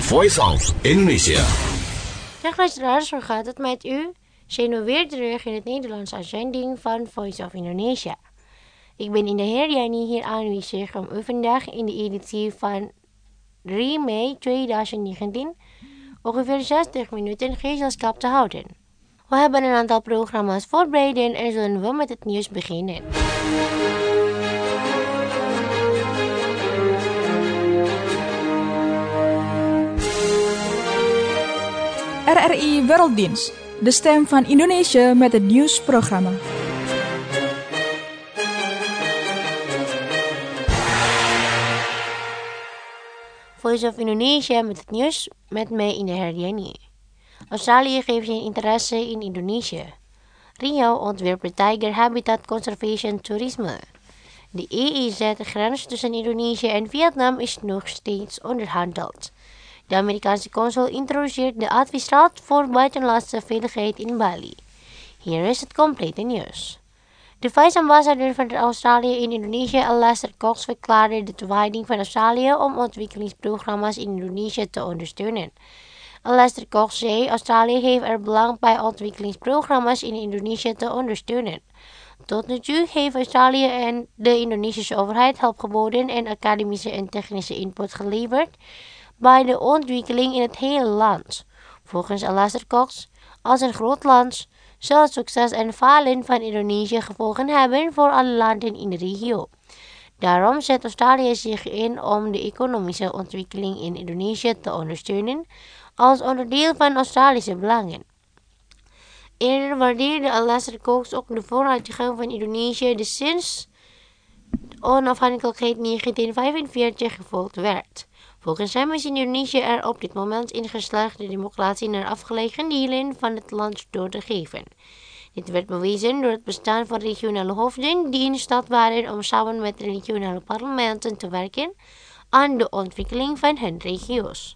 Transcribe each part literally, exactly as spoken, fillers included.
Voice of Indonesia. Dag luisteraars, hoe gaat het met u? Zijn we weer terug in het Nederlands uitzending van Voice of Indonesia. Ik ben in de heer Jani hier aanwezig om u vandaag in de editie van drie mei tweeduizend negentien ongeveer zestig minuten gezelschap te houden. We hebben een aantal programma's voorbereid en zullen we met het nieuws beginnen. R R I Werelddienst, de stem van Indonesië met het nieuwsprogramma. Voice of Indonesia met het nieuws met mij in de Herdiani. Australië geeft zijn interesse in Indonesië. Rio ontwerpt Tiger Habitat Conservation Toerisme. De E E Z-grens tussen Indonesië en Vietnam is nog steeds onderhandeld. De Amerikaanse consul introduceert de adviesraad voor buitenlandse veiligheid in Bali. Hier is het complete nieuws. De vice-ambassadeur van Australië in Indonesië, Alastair Cox, verklaarde de toewijding van Australië om ontwikkelingsprogramma's in Indonesië te ondersteunen. Alastair Cox zei: Australië heeft er belang bij ontwikkelingsprogramma's in Indonesië te ondersteunen. Tot nu toe heeft Australië en de Indonesische overheid hulp geboden en academische en technische input geleverd bij de ontwikkeling in het hele land. Volgens Alastair Cox, als een groot land, zal het succes en falen van Indonesië gevolgen hebben voor alle landen in de regio. Daarom zet Australië zich in om de economische ontwikkeling in Indonesië te ondersteunen als onderdeel van Australische belangen. Eerder waardeerde Alastair Cox ook de vooruitgang van Indonesië die sinds onafhankelijkheid negentien vijfenveertig gevolgd werd. Volgens hem is Indonesië er op dit moment in geslaagd de democratie naar afgelegen delen van het land door te geven. Dit werd bewezen door het bestaan van regionale hoofden die in staat waren om samen met regionale parlementen te werken aan de ontwikkeling van hun regio's.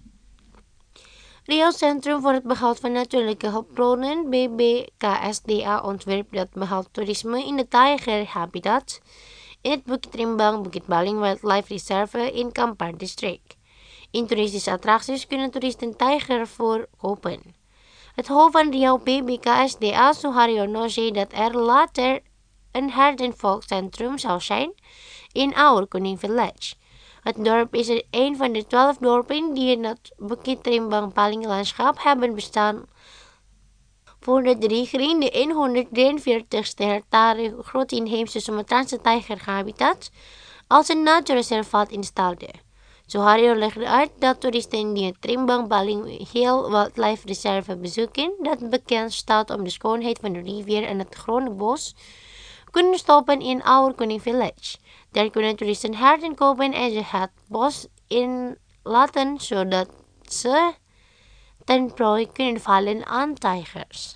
Rio Centrum voor het Behoud van Natuurlijke Hulpbronnen, B B K S D A, ontwerpt dat behoud toerisme in de Tiger Habitat in het Bukit Rimbang Bukit Baling Wildlife Reserve in Kampar District. In toeristische attracties kunnen toeristen tijgervoer kopen. Het hoofd van Rio B B K S D A, Suharyono, zei dat er later een herdenvolkcentrum zou zijn in Our Kuning Village. Het dorp is er een van de twaalf dorpen die in het Bukit Rimbang Baling landschap hebben bestaan voor de regering de honderddrieënveertigste hectare grote inheemse Sumatraanse tijgerhabitat als een natuurreservaat instelde. Suharyo legde uit dat toeristen die het Rimbang Baling Hill Wildlife Reserve bezoeken, dat bekend staat om de schoonheid van de rivier en het groene bos, kunnen stoppen in Our Kuning Village. Daar kunnen toeristen herten kopen en ze het bos inlaten zodat ze ten prooi kunnen vallen aan tijgers.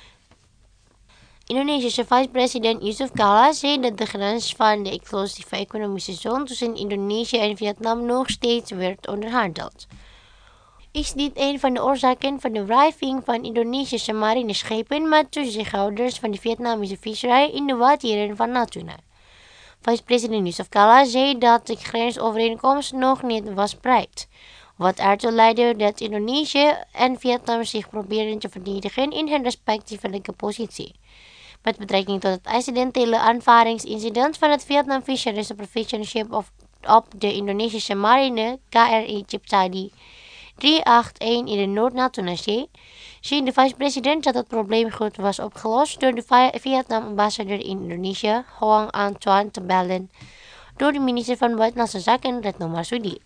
Indonesische vice-president Yusuf Kala zei dat de grens van de exclusieve economische zone tussen Indonesië en Vietnam nog steeds werd onderhandeld. Is dit een van de oorzaken van de wrijving van Indonesische marineschepen met toezichthouders van de Vietnamese visserij in de wateren van Natuna? Vice-president Yusuf Kala zei dat de grensovereenkomst nog niet was bereikt, wat ertoe leidde dat Indonesië en Vietnam zich proberen te verdedigen in hun respectievelijke positie. Met betrekking tot het incidentele aanvaringsincident van het Vietnam Fisheries Supervision Ship of, op de Indonesische marine K R I Ciptadi driehonderdeenentachtig in de Noord-Natuna-zee, zei de vice-president dat het probleem goed was opgelost door de Vietnam-ambassadeur in Indonesië, Hoang Anh Tuan, te bellen door de minister van Buitenlandse Zaken, Retno Marsudi.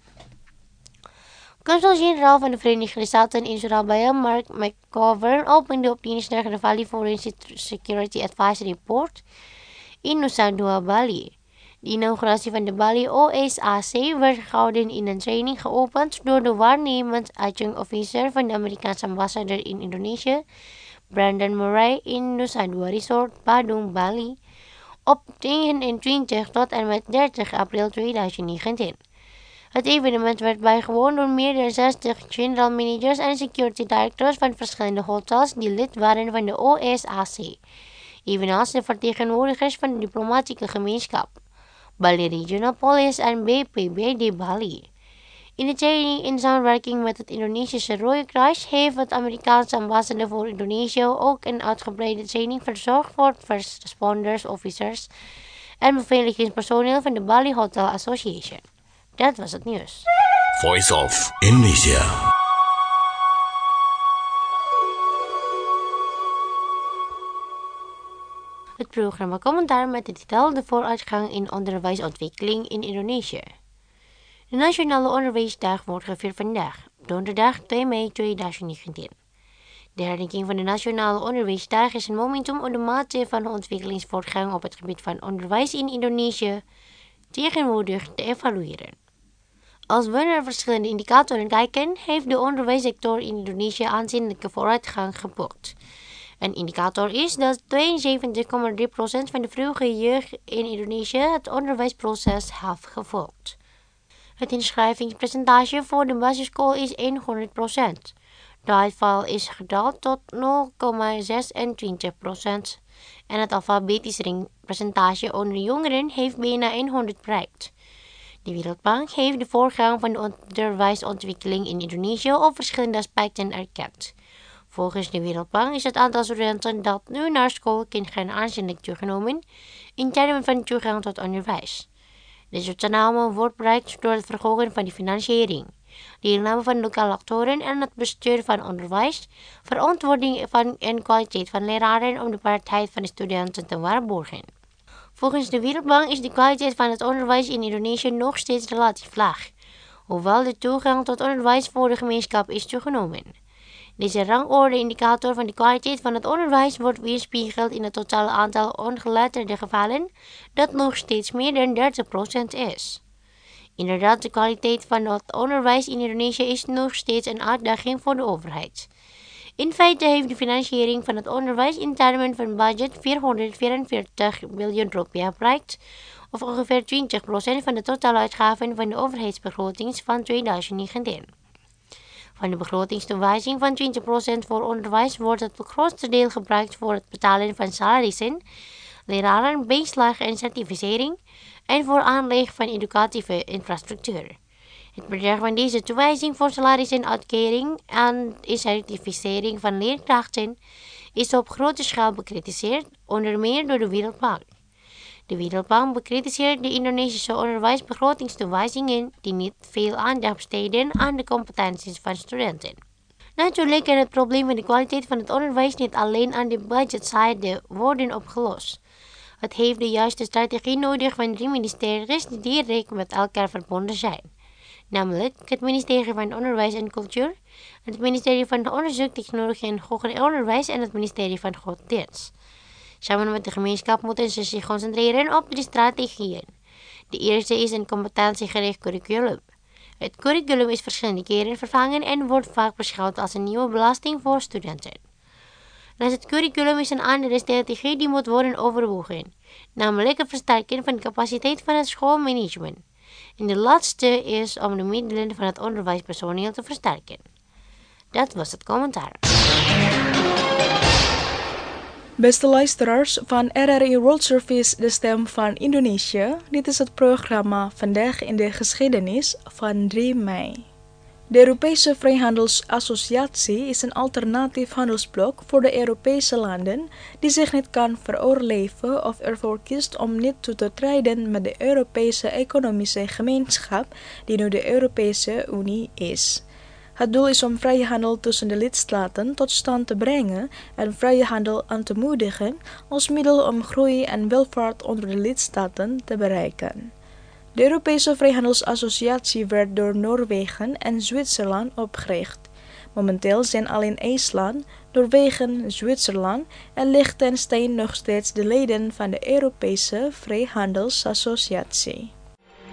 Consul-generaal van de Verenigde Staten in Surabaya, Mark McGovern, opende op dinsdag de Bali Foreign Security Advisory Board in Nusa Dua, Bali. De inauguratie van de Bali O S A C werd gehouden in een training geopend door de waarnemend adjunct officer van de Amerikaanse ambassadeur in Indonesië, Brandon Murray, in Nusa Dua Resort, Badung, Bali, op eenentwintig tot en met dertig april tweeduizend negentien. Het evenement werd bijgewoond door meer dan zestig general managers en security directors van verschillende hotels die lid waren van de O S A C, evenals de vertegenwoordigers van de diplomatieke gemeenschap, Bali Regional Police en B P B D Bali. In de training in samenwerking met het Indonesische Rode Kruis heeft het Amerikaanse ambassade voor Indonesië ook een uitgebreide training verzorgd voor first responders, officers en beveiligingspersoneel van de Bali Hotel Association. Dat was het nieuws. Voice of Indonesia. Het programma Commentaar met de titel De vooruitgang in onderwijsontwikkeling in Indonesië. De Nationale Onderwijsdag wordt gevierd vandaag, donderdag twee mei tweeduizend negentien. De herdenking van de Nationale Onderwijsdag is een momentum om de mate van de ontwikkelingsvoortgang op het gebied van onderwijs in Indonesië tegenwoordig te evalueren. Als we naar verschillende indicatoren kijken, heeft de onderwijssector in Indonesië aanzienlijke vooruitgang geboekt. Een indicator is dat tweeënzeventig komma drie procent van de vroege jeugd in Indonesië het onderwijsproces heeft gevolgd. Het inschrijvingspercentage voor de basisschool is honderd procent. De uitval is gedaald tot nul komma zesentwintig procent en het alfabetiseringspercentage onder jongeren heeft bijna honderd bereikt. De Wereldbank heeft de voortgang van de onderwijsontwikkeling in Indonesië op verschillende aspecten erkend. Volgens de Wereldbank is het aantal studenten dat nu naar school kan gaan aanzienlijk toegenomen in termen van toegang tot onderwijs. Deze toename wordt bereikt door het verhogen van de financiering, deelname van lokale actoren en het bestuur van onderwijs, verantwoording van en kwaliteit van leraren om de partij van de studenten te waarborgen. Volgens de Wereldbank is de kwaliteit van het onderwijs in Indonesië nog steeds relatief laag, hoewel de toegang tot onderwijs voor de gemeenschap is toegenomen. Deze rangorde-indicator van de kwaliteit van het onderwijs wordt weerspiegeld in het totale aantal ongeletterde gevallen, dat nog steeds meer dan dertig procent is. Inderdaad, de kwaliteit van het onderwijs in Indonesië is nog steeds een uitdaging voor de overheid. In feite heeft de financiering van het onderwijs in termen van budget vierhonderdvierenveertig miljoen rupiah bereikt, of ongeveer twintig procent van de totale uitgaven van de overheidsbegroting van tweeduizend negentien. Van de begrotingstoewijzing van twintig procent voor onderwijs wordt het grootste deel gebruikt voor het betalen van salarissen, leraren, bijslag en certificering en voor aanleg van educatieve infrastructuur. Het bedrag van deze toewijzing voor salarissen, uitkering en certificering van leerkrachten is op grote schaal bekritiseerd, onder meer door de Wereldbank. De Wereldbank bekritiseert de Indonesische onderwijsbegrotingstoewijzingen die niet veel aandacht besteden aan de competenties van studenten. Natuurlijk kan het probleem van de kwaliteit van het onderwijs niet alleen aan de budgetzijde worden opgelost. Het heeft de juiste strategie nodig van drie ministeries die direct met elkaar verbonden zijn. Namelijk het ministerie van Onderwijs en Cultuur, het ministerie van Onderzoek, Technologie en Hoger Onderwijs en het ministerie van Godsdienst. Samen met de gemeenschap moeten ze zich concentreren op de strategieën. De eerste is een competentiegericht curriculum. Het curriculum is verschillende keren vervangen en wordt vaak beschouwd als een nieuwe belasting voor studenten. Naast het curriculum is een andere strategie die moet worden overwogen, namelijk het versterken van de capaciteit van het schoolmanagement. En de laatste is om de middelen van het onderwijspersoneel te versterken. Dat was het commentaar. Beste luisteraars van R R I World Service, de stem van Indonesië. Dit is het programma Vandaag in de Geschiedenis van drie mei. De Europese Vrijhandelsassociatie is een alternatief handelsblok voor de Europese landen die zich niet kan veroorloven of ervoor kiest om niet toe te treden met de Europese economische gemeenschap die nu de Europese Unie is. Het doel is om vrije handel tussen de lidstaten tot stand te brengen en vrije handel aan te moedigen als middel om groei en welvaart onder de lidstaten te bereiken. De Europese Vrijhandelsassociatie werd door Noorwegen en Zwitserland opgericht. Momenteel zijn alleen IJsland, Noorwegen, Zwitserland en Liechtenstein nog steeds de leden van de Europese Vrijhandelsassociatie.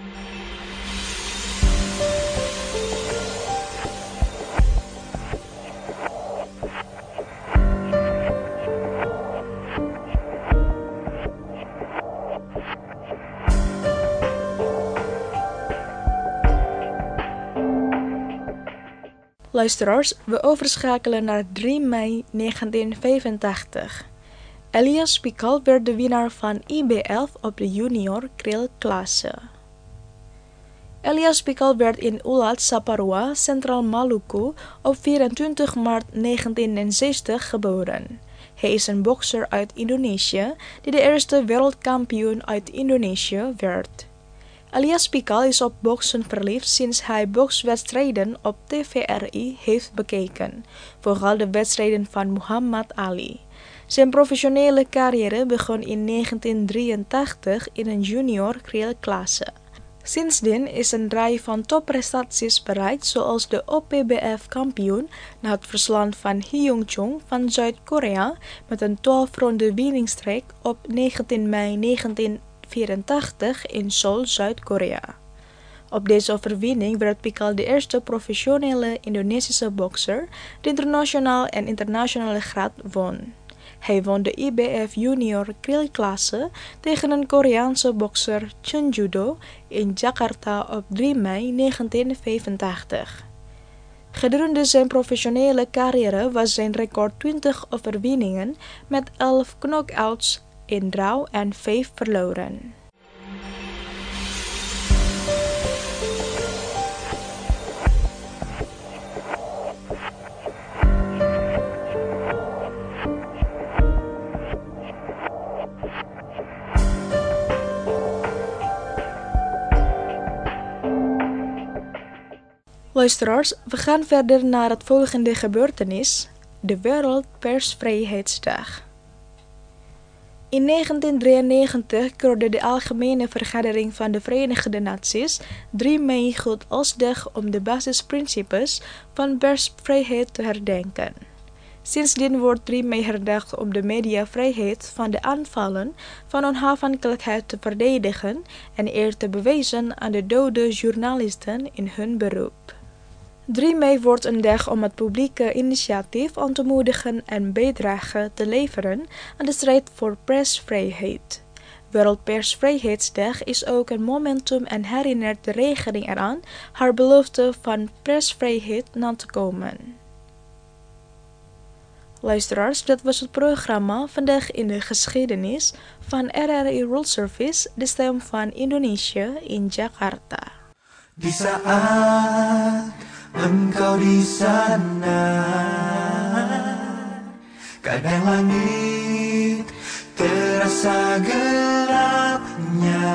Luisteraars, we overschakelen naar drie mei negentien vijfentachtig. Elias Pikal werd de winnaar van I B elf op de junior krelklasse. Elias Pikal werd in Ulat Saparua, Centraal Maluku, op vierentwintig maart negentienzestig geboren. Hij is een bokser uit Indonesië die de eerste wereldkampioen uit Indonesië werd. Elias Pikal is op boksen verliefd sinds hij bokswedstrijden op T V R I heeft bekeken, vooral de wedstrijden van Muhammad Ali. Zijn professionele carrière begon in negentien drieëntachtig in een junior klasse. Sindsdien is een rij van topprestaties bereikt, zoals de O P B F-kampioen na het verslaan van Hyung-chung van Zuid-Korea met een twaalf-ronde winningstreek op negentien mei negentien vierentachtig in Seoul, Zuid-Korea. Op deze overwinning werd Pikal de eerste professionele Indonesische bokser die internationaal en internationale graad won. Hij won de I B F junior klasse tegen een Koreaanse bokser Chun Judo in Jakarta op drie mei negentien vijfentachtig. Gedurende zijn professionele carrière was zijn record twintig overwinningen met elf knockouts, één draw en vijf verloren. Luisteraars, we gaan verder naar het volgende gebeurtenis, de Wereldpersvrijheidsdag. In negentien drieënnegentig keurde de Algemene Vergadering van de Verenigde Naties drie mei goed als dag om de basisprincipes van persvrijheid te herdenken. Sindsdien wordt drie mei herdacht om de mediavrijheid van de aanvallen van onafhankelijkheid te verdedigen en eer te bewijzen aan de dode journalisten in hun beroep. drie mei wordt een dag om het publieke initiatief aan te moedigen en bijdrage te leveren aan de strijd voor persvrijheid. Wereldpersvrijheidsdag is ook een momentum en herinnert de regering eraan haar belofte van persvrijheid na te komen. Luisteraars, dat was het programma Vandaag in de Geschiedenis van R R I World Service, de stem van Indonesië in Jakarta. Di saat engkau di sana, kadang langit terasa gelapnya.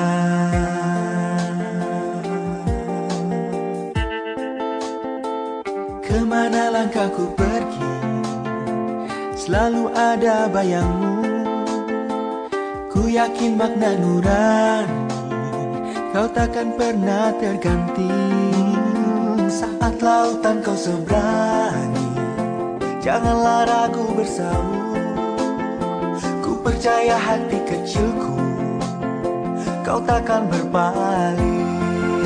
Kemana langkahku pergi, selalu ada bayangmu. Ku yakin makna nurani kau takkan pernah terganti. Saat lautan kau seberangi, janganlah ragu bersaut. Ku percaya hati kecilku, kau takkan berpaling.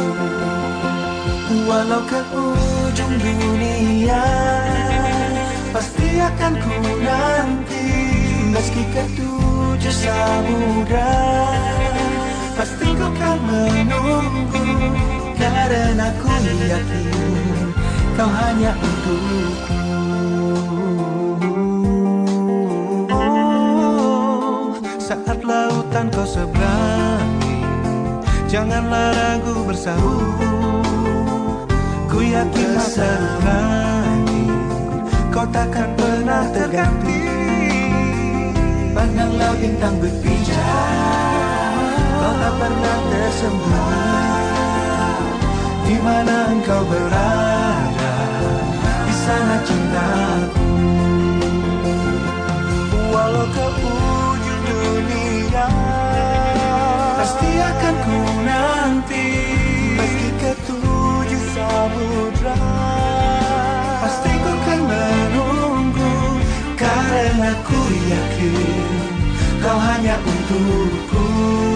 Walau ke ujung dunia, pasti akan ku nanti. Meski ke tujuh samudra, pasti ku kan menunggu. Karena ku yakin kau hanya untukku. Oh, saat lautan kau seberangi, janganlah ragu bersahur. Ku yakin masa langit kau takkan pernah terganti. Pandanglah bintang berpijar, kau tak pernah tersembunyi. Di mana engkau berada, di sana cintaku. Walau ke ujung dunia, pasti akan ku nanti. Meski ke tujuh samudra, pasti ku kan menunggu. Karena ku yakin kau hanya untukku.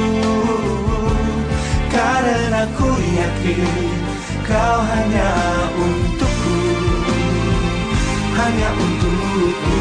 Karena ku yakin kau hanya untukku, hanya untukku.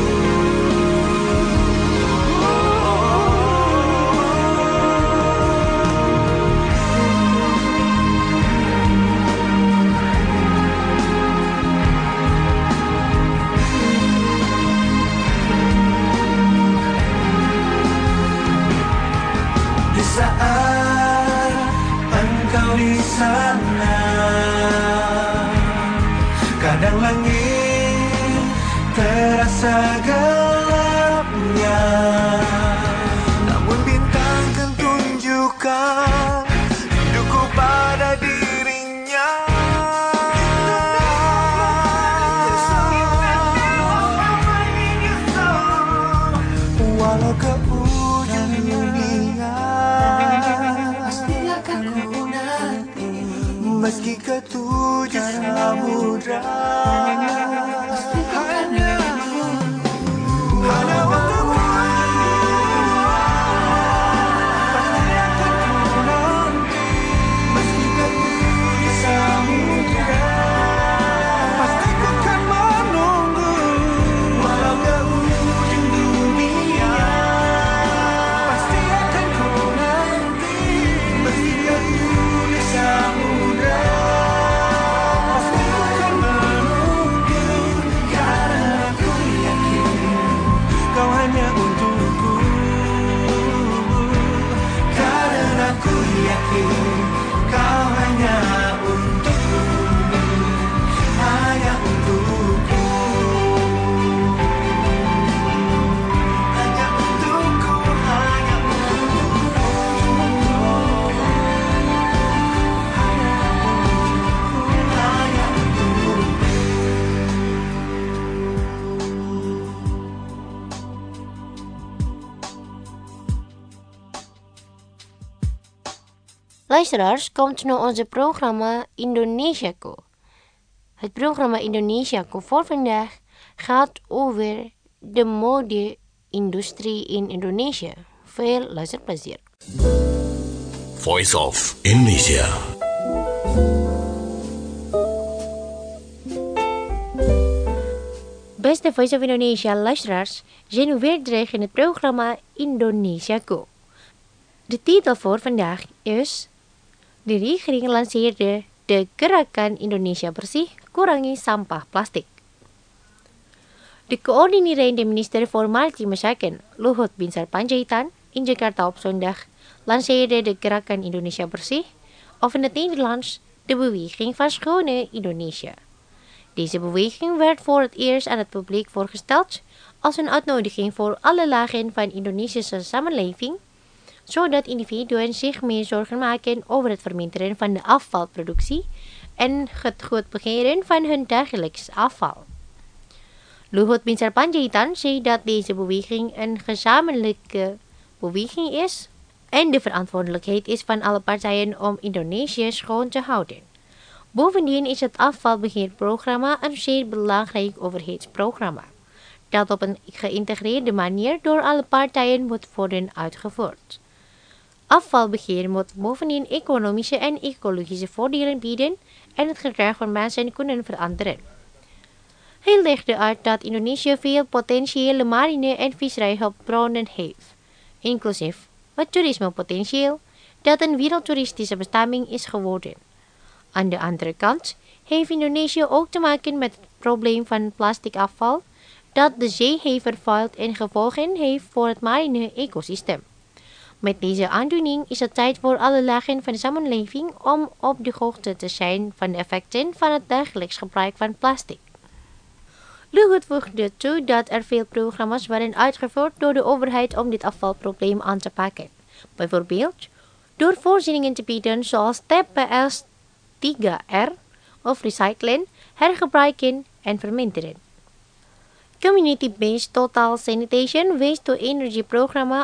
Di saat engkau di sana, Kadang langit terasa gelapnya, namun bintang kan tunjukkan rinduku pada dirinya. Walau ke ujung dunia, pasti akan ku nanti. Meski ke tujuh samudra, pasti hanya hanya untukmu. Pasti akan ku nanti. Meski ke tujuh samudra, pasti ku akan menunggu. Walau ke ujung dunia, pasti akan ku nanti. Meski ke tujuh samudra, pasti ku akan menunggu. Karena aku yakin kau hanya untukku. Karena aku yakin kau hanya untukku. Hanya untukku. Hanya untukku. Hanya untukku. Hanya untukku. Luisteraars, komt nu onze programma Indonesiaku. Het programma Indonesiaku voor vandaag gaat over de mode-industrie in Indonesië. Veel luisterplezier. Voice of Indonesia. Beste Voice of Indonesia luisteraars, zijn we weer terug in het programma Indonesiaku. De titel voor vandaag is: de regering lanceerde de Gerakan Indonesia Bersih Kurangi Sampah Plastik. De coördinerende minister voor Maritieme Zaken, Luhut Binsar Panjaitan, in Jakarta op zondag lanceerde de Gerakan Indonesia Bersih, of in het Nederlands de Beweging van Schone Indonesië. Deze beweging werd voor het eerst aan het publiek voorgesteld als een uitnodiging voor alle lagen van de Indonesische samenleving, zodat individuen zich meer zorgen maken over het verminderen van de afvalproductie en het goed beheren van hun dagelijks afval. Luhut Binsar Panjaitan zei dat deze beweging een gezamenlijke beweging is en de verantwoordelijkheid is van alle partijen om Indonesië schoon te houden. Bovendien is het afvalbeheerprogramma een zeer belangrijk overheidsprogramma, dat op een geïntegreerde manier door alle partijen moet worden uitgevoerd. Afvalbeheer moet bovendien economische en ecologische voordelen bieden en het gedrag van mensen kunnen veranderen. Hij legde uit dat Indonesië veel potentiële marine en visserijhulpbronnen heeft, inclusief het toerismepotentieel dat een wereldtoeristische bestemming is geworden. Aan de andere kant heeft Indonesië ook te maken met het probleem van plastic afval dat de zee heeft vervuild en gevolgen heeft voor het marine ecosysteem. Met deze aandoening is het tijd voor alle lagen van de samenleving om op de hoogte te zijn van de effecten van het dagelijks gebruik van plastic. Luhut voegde toe dat er veel programma's werden uitgevoerd door de overheid om dit afvalprobleem aan te pakken. Bijvoorbeeld door voorzieningen te bieden zoals T P S tiga R of recyclen, hergebruiken en verminderen. Community-based Total Sanitation Waste-to-Energy programma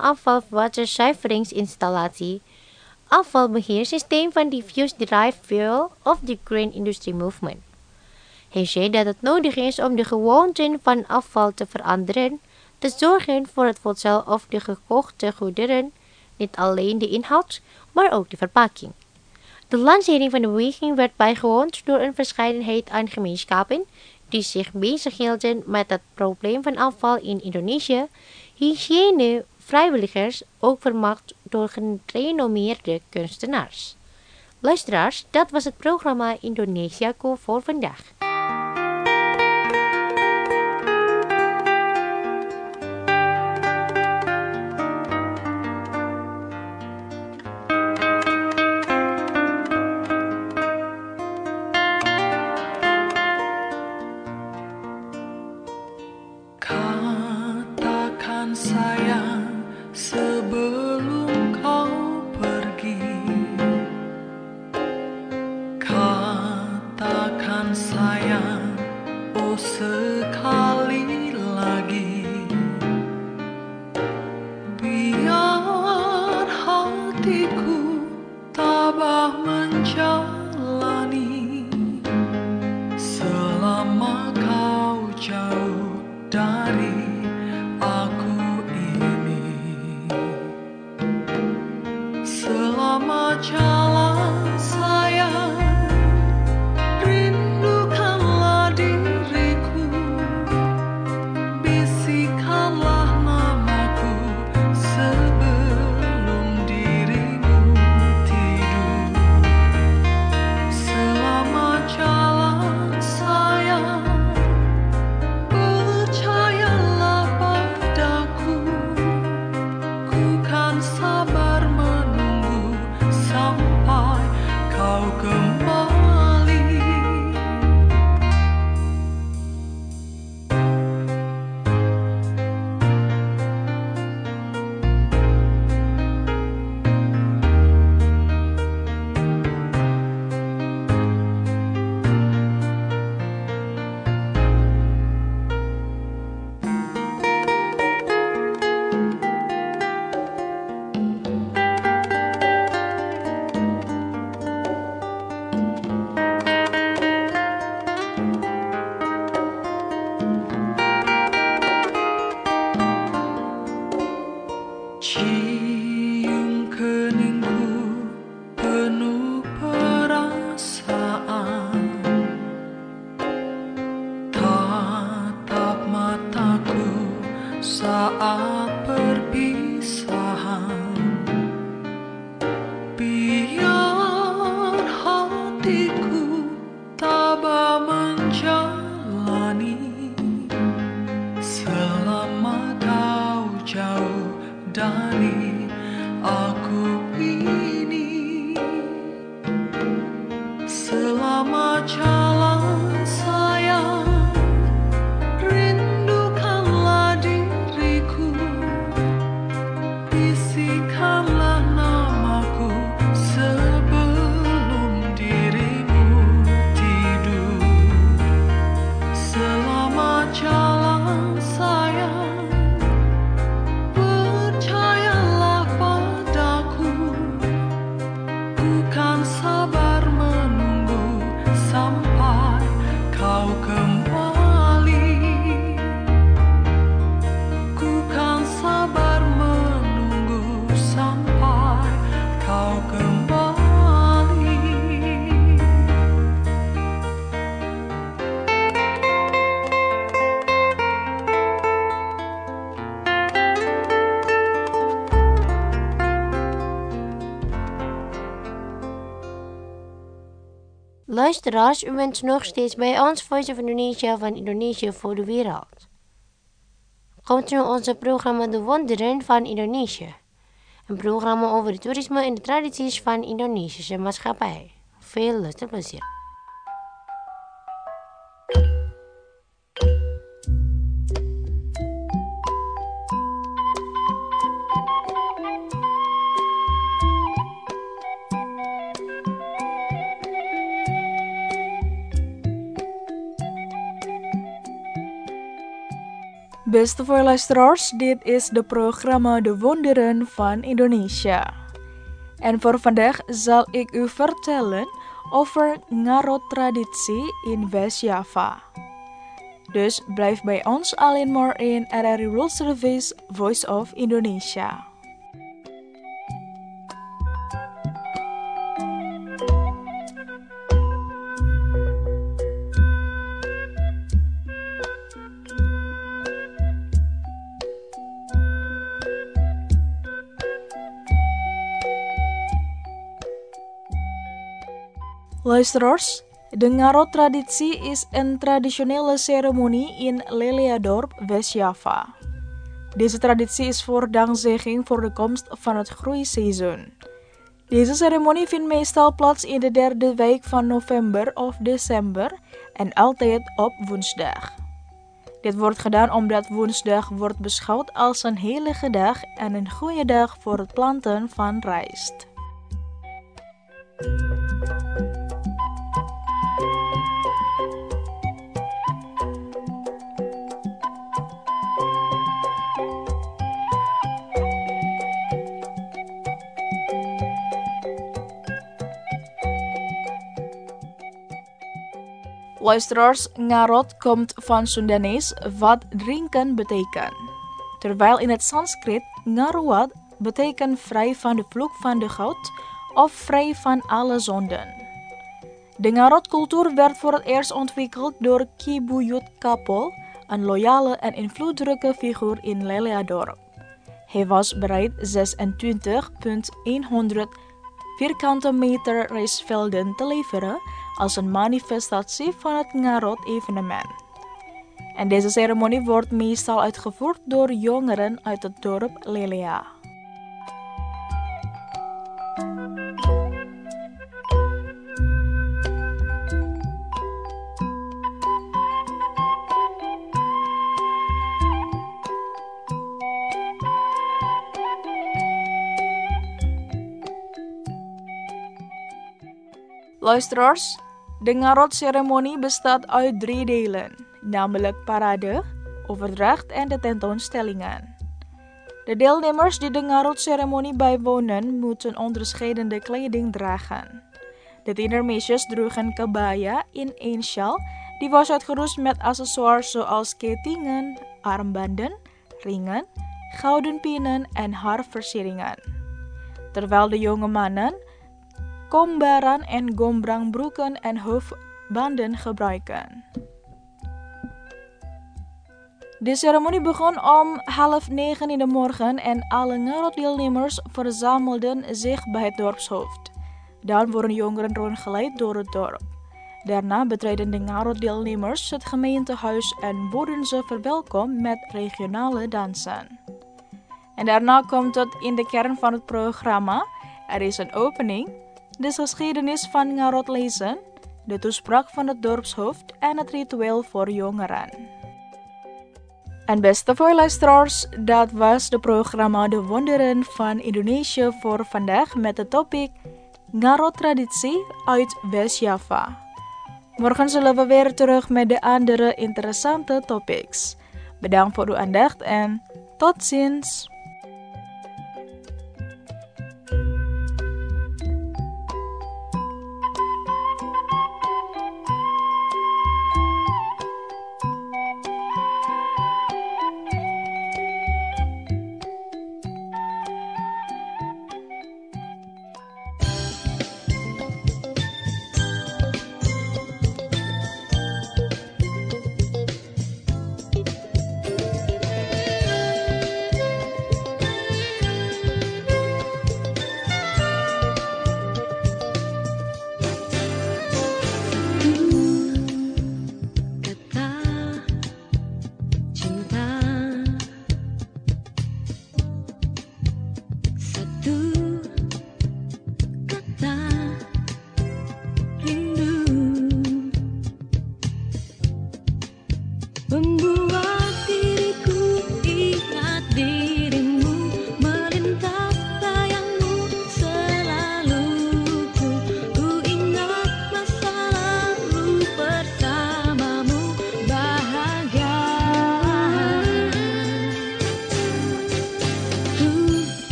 afvalwaterzuiveringsinstallatie, afvalbeheersysteem van diffuse derived fuel of the Green Industry Movement. Hij zei dat het nodig is om de gewoonten van afval te veranderen, te zorgen voor het voedsel of de gekochte goederen, niet alleen de inhoud, maar ook de verpakking. De lancering van de beweging werd bijgewoond door een verscheidenheid aan gemeenschappen die zich bezighielden met het probleem van afval in Indonesië, hygiëne vrijwilligers, ook vermaakt door gerenommeerde kunstenaars. Luisteraars, dat was het programma Indonesiaku voor vandaag. sekali lagi, biar hatiku tabah menjalani selama kau jauh dari aku ini. Selama jalan sayang, rindukanlah diriku, bisikanlah namaku sebelum dirimu tidur. Selama jalan sayang, percayalah padaku, ku kan sabar menunggu sampai kau kembali. Cium keningku penuh perasaan, tatap mataku saat perpisahan, biar hatiku tabah menjalani selama kau jauh dari aku ini. Selama jalan sayang, rindukanlah diriku, bisikanlah namaku sebelum dirimu tidur. Selama jalan sayang, percayalah padaku, ku kan sabar menunggu sampai kau kembali. Ku kan sabar menunggu sampai kau kembali. Luisteraars, u bent nog steeds bij ons Voice of Indonesia van Indonesië voor de wereld. Komt nu onze programma De Wonderen van Indonesië. Een programma over het toerisme en de tradities van Indonesische maatschappij. Veel luisterplezier. Beste voorluisteraars, dit is de programma De Wonderen van Indonesia. En voor vandaag zal ik u vertellen over Ngarot traditie in West-Java. Dus blijf bij ons alleen maar in R R I World Service Voice of Indonesia. Luisteraars, de Ngarot-traditie is een traditionele ceremonie in Leliadorp, West-Java. Deze traditie is voor dankzegging voor de komst van het groeiseizoen. Deze ceremonie vindt meestal plaats in de derde week van november of december en altijd op woensdag. Dit wordt gedaan omdat woensdag wordt beschouwd als een heilige dag en een goede dag voor het planten van rijst. Luisteraars, ngarot komt van Sundanees wat drinken betekent. Terwijl in het Sanskriet ngaruat betekent vrij van de vloek van de goud of vrij van alle zonden. De ngarotcultuur werd voor het eerst ontwikkeld door Ki Buyut Kapol, een loyale en invloedrijke figuur in Leleadorp. Hij was bereid zesentwintig komma honderd vierkante meter rijstvelden te leveren als een manifestatie van het ngarot-evenement. En deze ceremonie wordt meestal uitgevoerd door jongeren uit het dorp Lelea. Luisteraars, de ngarot-ceremonie bestaat uit drie delen, namelijk parade, overdracht en de tentoonstellingen. De deelnemers die de ngarot-ceremonie bijwonen moeten onderscheidende kleding dragen. De tienermeisjes droegen kabaya in één sjaal, die was uitgerust met accessoires zoals kettingen, armbanden, ringen, gouden pinnen en haarversieringen. Terwijl de jonge mannen kombaran en gombrangbroeken en hoofdbanden gebruiken. De ceremonie begon om half negen in de morgen en alle ngarot-deelnemers verzamelden zich bij het dorpshoofd. Dan worden jongeren rondgeleid door het dorp. Daarna betreden de ngarot-deelnemers het gemeentehuis en worden ze verwelkomd met regionale dansen. En daarna komt het in de kern van het programma. Er is een opening, de geschiedenis van ngarot lezen, de toespraak van het dorpshoofd en het ritueel voor jongeren. En beste voorluisteraars, dat was de programma De Wonderen van Indonesië voor vandaag met de topic ngarot-traditie uit West-Java. Morgen zullen we weer terug met de andere interessante topics. Bedankt voor uw aandacht en tot ziens!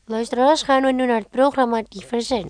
Luisteraars, gaan we nu naar het programma Dieper Zin.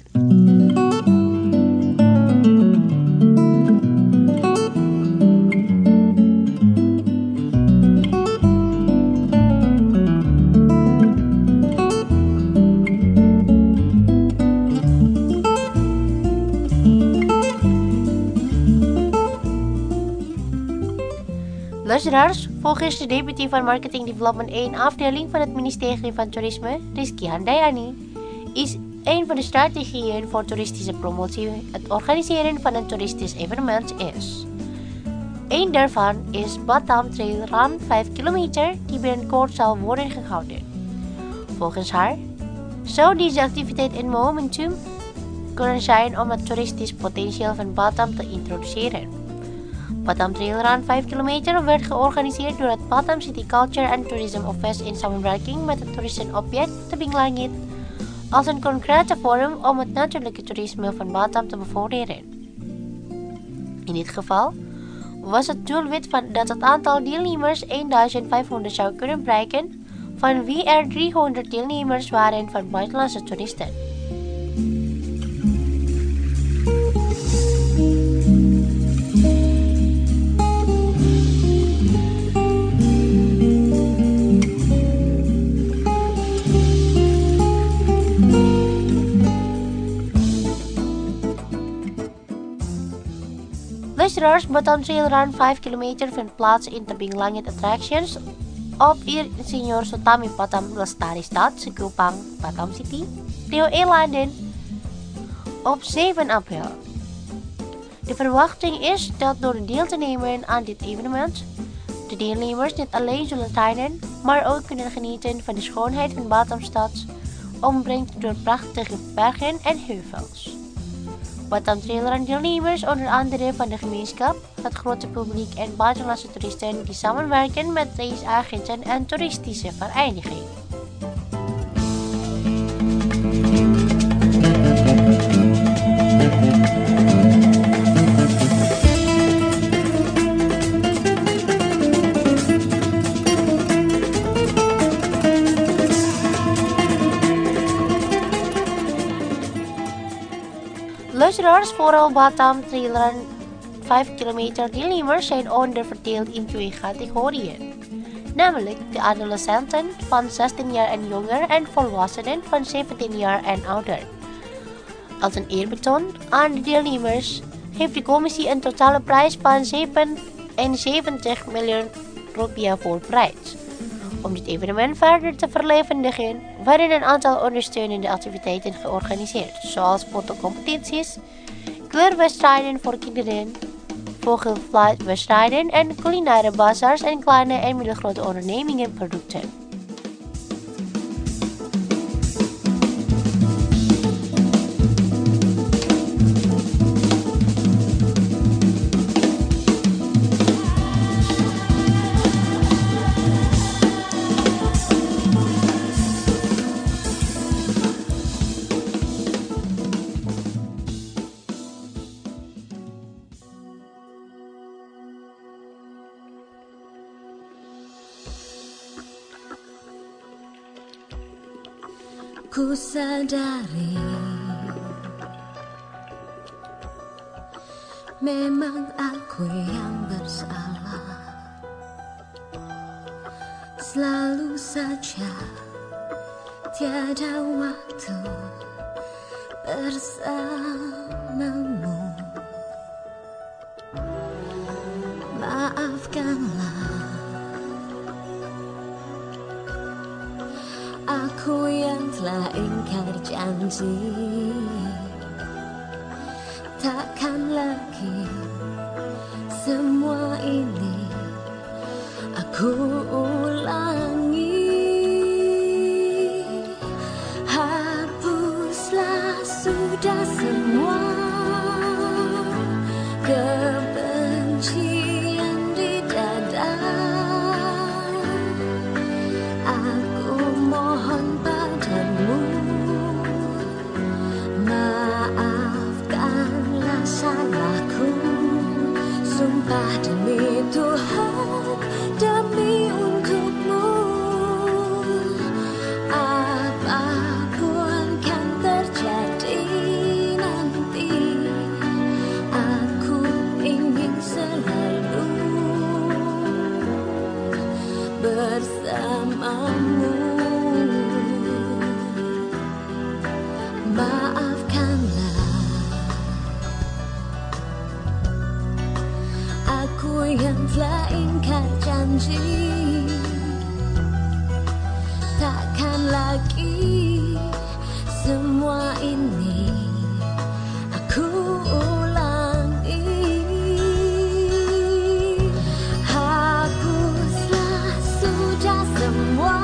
Luisteraars, volgens de deputy van Marketing Development één afdeling van het ministerie van Toerisme, Rizky Handayani, is een van de strategieën voor toeristische promotie het organiseren van een toeristisch evenement is. Een daarvan is Batam Trail Run vijf kilometer die binnenkort zal worden gehouden. Volgens haar zou deze activiteit een momentum kunnen zijn om het toeristisch potentieel van Batam te introduceren. Batam Trail Run vijf kilometer werd georganiseerd door het Batam City Culture and Tourism Office in samenwerking met het toeristenobject Tebing Langit als een concrete vorm om het natuurlijke toerisme van Batam te bevorderen. In dit geval was het doelwit van dat het aantal deelnemers vijftienhonderd zou kunnen bereiken, van wie er driehonderd deelnemers waren van buitenlandse toeristen. Luisteraars, Batam Trail Run vijf kilometer vindt plaats in Tebing Langit Attractions op Insinyur Sutami Batam Lestari Stad, Sekupang, Batam City, Rio Eilanden op zeven april. De verwachting is dat door deel te nemen aan dit evenement, de deelnemers niet alleen zullen trainen, maar ook kunnen genieten van de schoonheid van Batamstad, omringd door prachtige bergen en heuvels. Batam Trail Run deelnemers onder andere van de gemeenschap, het grote publiek en buitenlandse toeristen die samenwerken met reisagenten en toeristische verenigingen. Luisteraars, vooral Batam Trail Run vijf kilometer deelnemers zijn onderverdeeld in twee categorieën, namelijk de adolescenten van zestien jaar en jonger en volwassenen van zeventien jaar en ouder. Als een eerbetoon aan de deelnemers heeft de commissie een totale prijs van zevenenzeventig miljoen rupiah voorbereid. Om dit evenement verder te verlevendigen werden een aantal ondersteunende activiteiten georganiseerd, zoals fotocompetities, kleurwedstrijden voor kinderen, vogelfluitwedstrijden en culinaire bazaars en kleine en middelgrote ondernemingen producten. Ku sadari memang aku yang bersalah, selalu saja tiada waktu bersamamu. Maafkanlah aku yang telah ingkar janji, takkan lagi semua ini aku ulangi. Hapuslah sudah semua kebencian di dada. Salahku, sumpah demi Tuhan, demi untukmu, apapun bersamamu. Maafkanlah aku yang telah ingkar janji, takkan lagi semua ini aku ulangi. Hapuslah sudah semua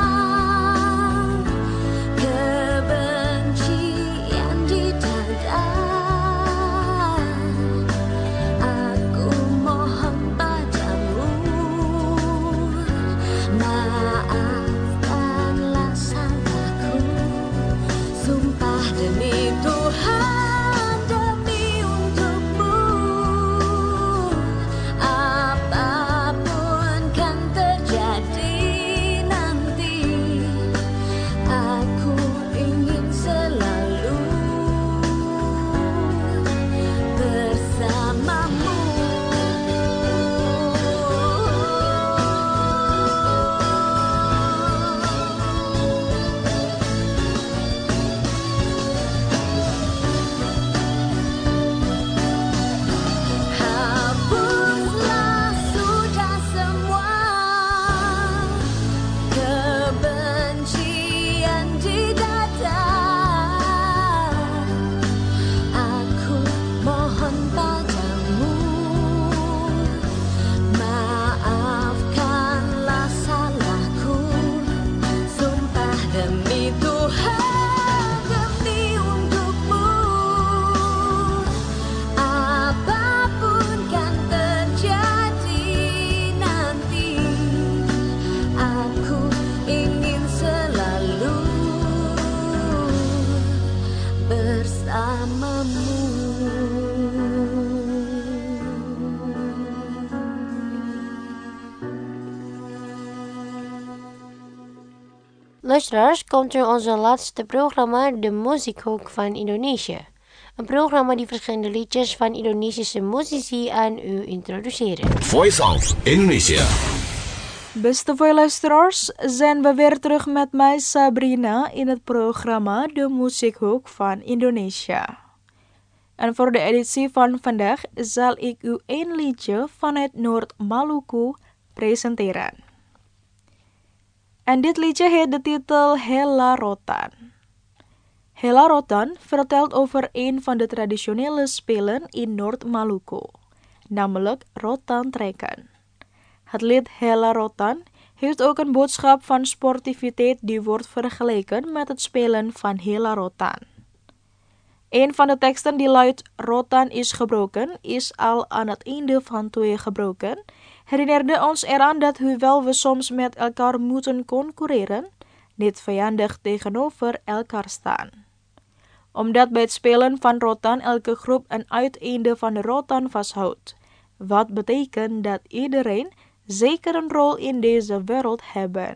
kebencian di dada. Aku mohon padamu, maafkanlah salahku. Sumpah demi Tuhan, demi untukmu, apapun kan terjadi nanti, aku ingin selalu bersamamu. Hapuslah sudah semua kebencian di dada. Aku mohon padamu, maafkanlah salahku. Sumpah demi Tuhan, demi untukmu, apapun kan terjadi nanti, aku ingin selalu bersamamu. Luisteraars, komt er onze laatste programma, de Muziekhoek van Indonesië. Een programma die verschillende liedjes van Indonesische muzici aan u introduceren. Voice of Indonesia. Beste luisteraars, zijn we weer terug met mij Sabrina in het programma De Muziekhoek van Indonesië. En voor de editie van vandaag zal ik u een liedje vanuit Noord-Maluku presenteren. En dit liedje heeft de titel Hela Rotan. Hela Rotan vertelt over een van de traditionele spelen in Noord-Maluku, namelijk rotan trekken. Het lied Hela Rotan heeft ook een boodschap van sportiviteit die wordt vergeleken met het spelen van Hela Rotan. Een van de teksten die luidt rotan is gebroken, is al aan het einde van twee gebroken, herinnerde ons eraan dat hoewel we soms met elkaar moeten concurreren, niet vijandig tegenover elkaar staan. Omdat bij het spelen van rotan elke groep een uiteinde van de rotan vasthoudt, wat betekent dat iedereen zeker een rol in deze wereld hebben.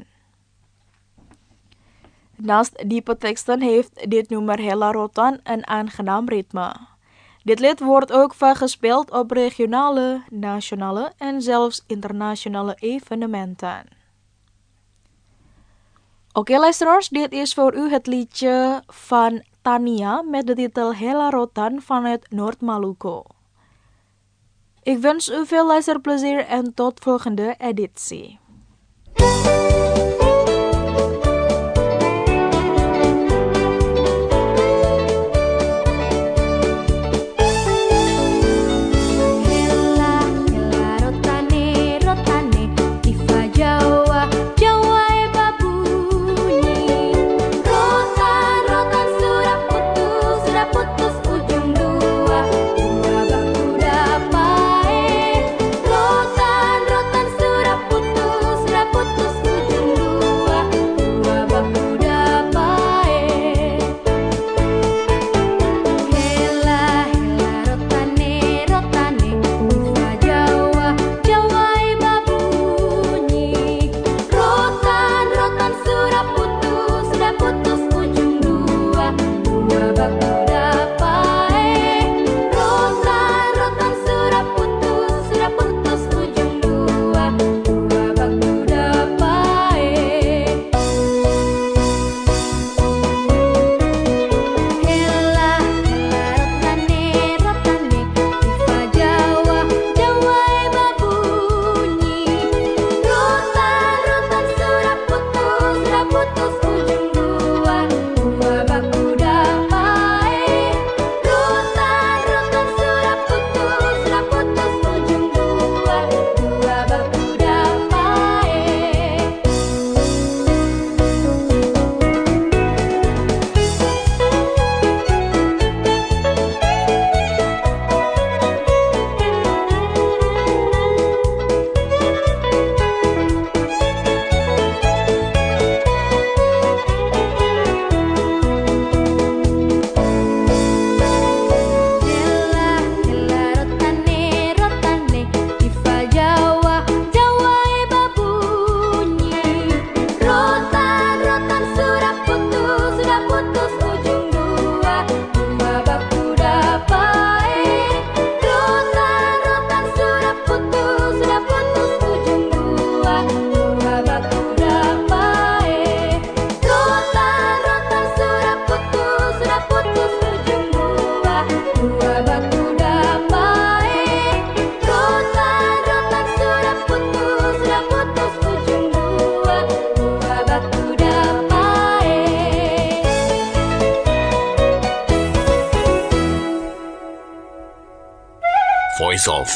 Naast diepe teksten heeft dit nummer Hela Rotan een aangenaam ritme. Dit lied wordt ook vaak gespeeld op regionale, nationale en zelfs internationale evenementen. Oké luisteraars, dit is voor u het liedje van Tania met de titel Hela Rotan vanuit Noord-Maluku. Ik wens u veel luisterplezier en tot volgende editie. Rotan, rotan sudah putus.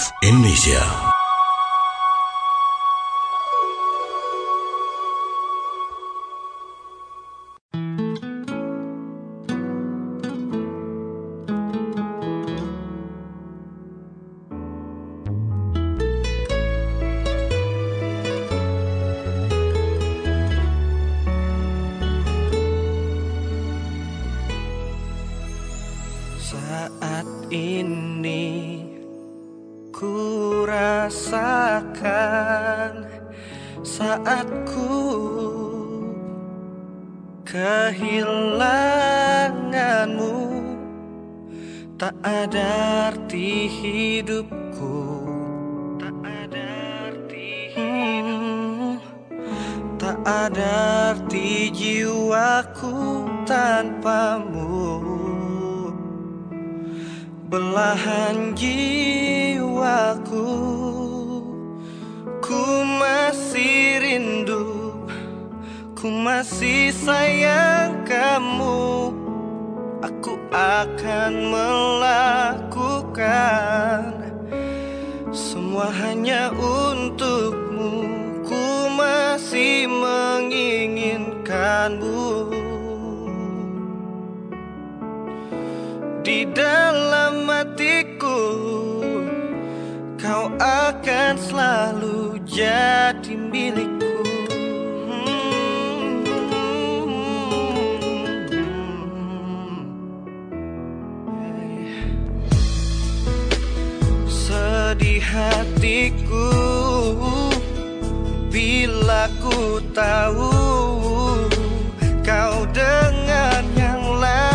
Indonesia. Saat ini ku rasakan, saat ku kehilanganmu, tak ada arti hidupku, tak ada arti hidup, tak ada arti jiwaku tanpamu. Belahan jiwaku, ku masih rindu, ku masih sayang kamu. Aku akan melakukan semua hanya untukmu. Ku masih menginginkanmu. Di dalam hatiku, kau akan selalu jadi milikku. Sedih hatiku bila ku tahu kau dengan yang lain.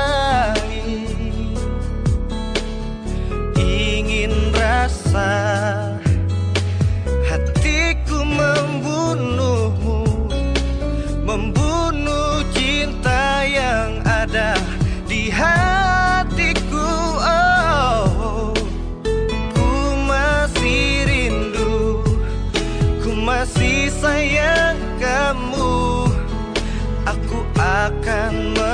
Rasa hatiku membunuhmu, membunuh cinta yang ada di hatiku. Oh, ku masih rindu, ku masih sayang kamu. Aku akan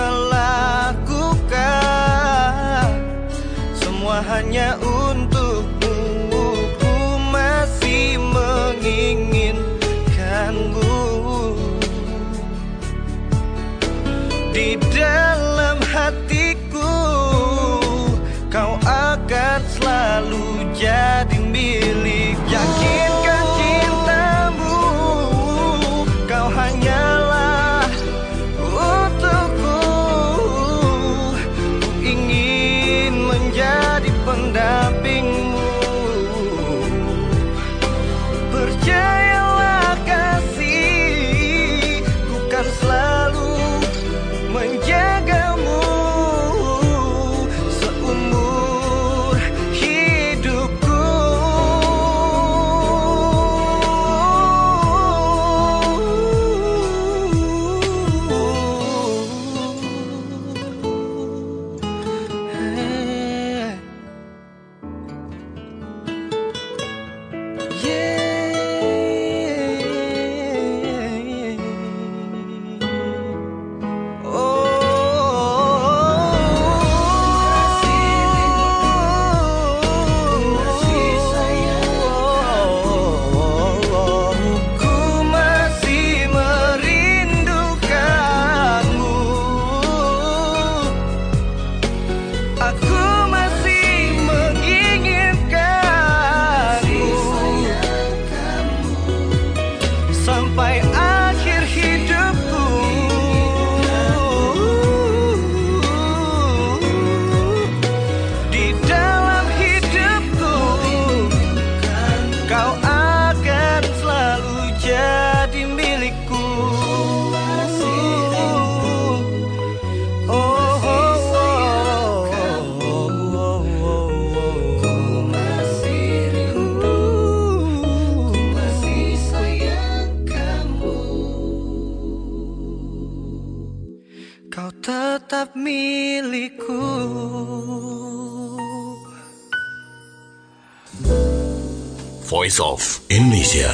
melakukan semua hanya untukmu. Ku masih menginginkanmu. Di dalam hatiku, kau akan selalu jadi milik. Yakinkan cintamu, kau hanyalah untukku. Ku ingin menjadi pendampingmu. Percayalah kasih, ku kan selalu menjagamu seumur hidupku. Tetap milikku. Voice of Indonesia.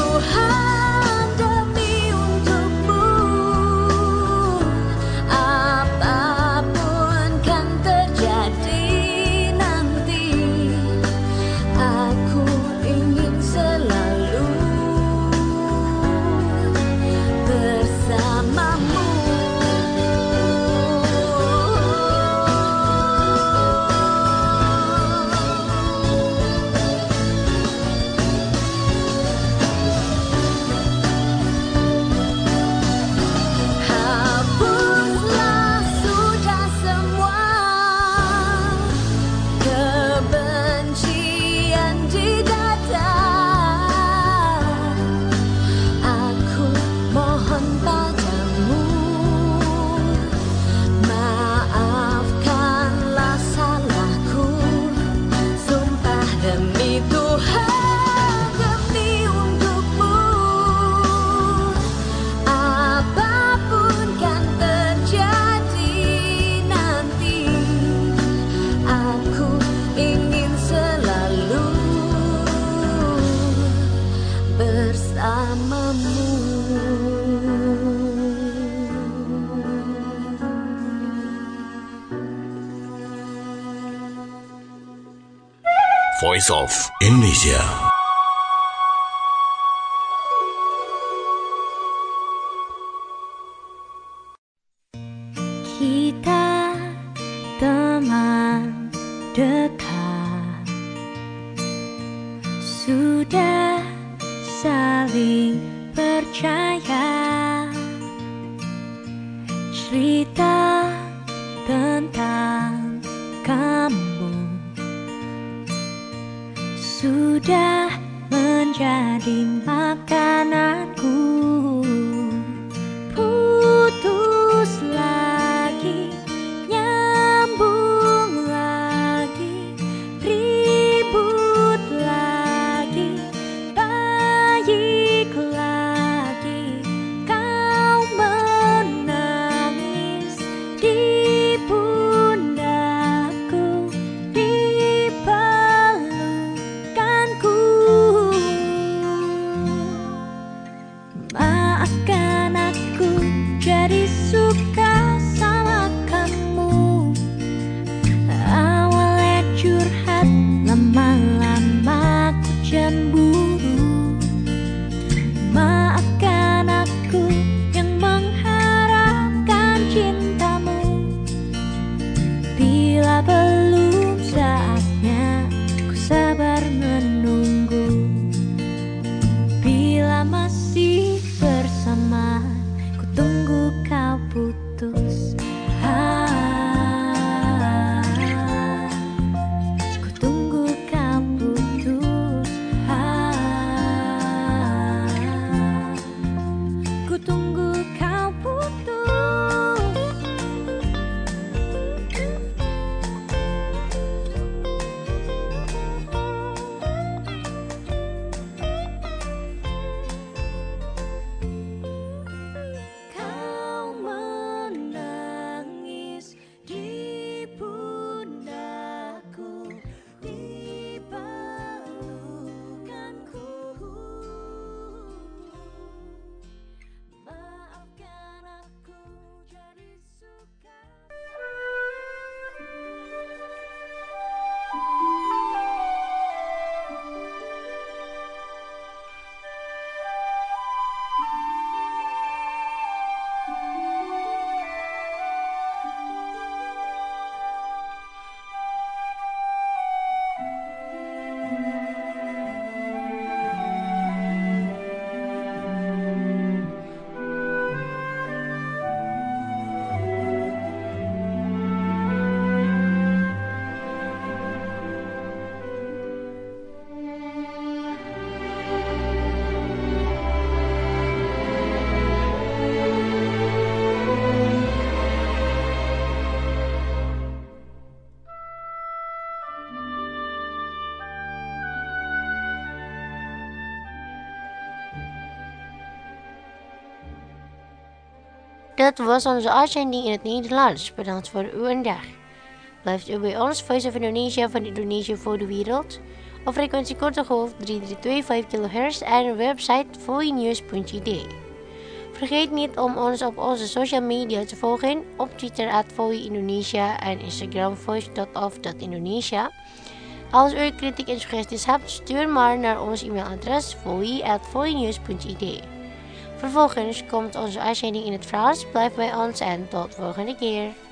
Voice of Indonesia. Kita teman dekat, sudah saling percaya. Cerita tentang kamu sudah menjadi makananku. Putus lagi, nyambung lagi, ribut lagi, baik lagi. Kau menangis di pundakku, di pelukanku. Maafkan aku jadi suka sama kamu. Awalnya curhat, lama-lama ku cemburu. Maafkan aku yang mengharapkan cintamu. Bila belum saatnya, ku sabar menunggu. Bila masih bersama, ku tunggu kau putus. Ah, ku tunggu kau putus. Ah, ku tunggu kau putus. Kau menangis di pundakku, di pelukanku. Maafkan aku jadi suka. Dat was onze uitzending in het Nederlands. Bedankt voor uw aandacht. Blijft u bij ons, Voice of Indonesia van Indonesië voor de wereld, op frequentie korte golf drie drie twee vijf kilohertz en de website voinews punt i d. Vergeet niet om ons op onze social media te volgen, op Twitter at Voi Indonesia en Instagram voice dot of dot indonesia. Als u kritiek en suggesties hebt, stuur maar naar ons e-mailadres voi at voinews punt i d. Vervolgens komt onze uitzending in het Frans. Blijf bij ons en tot volgende keer.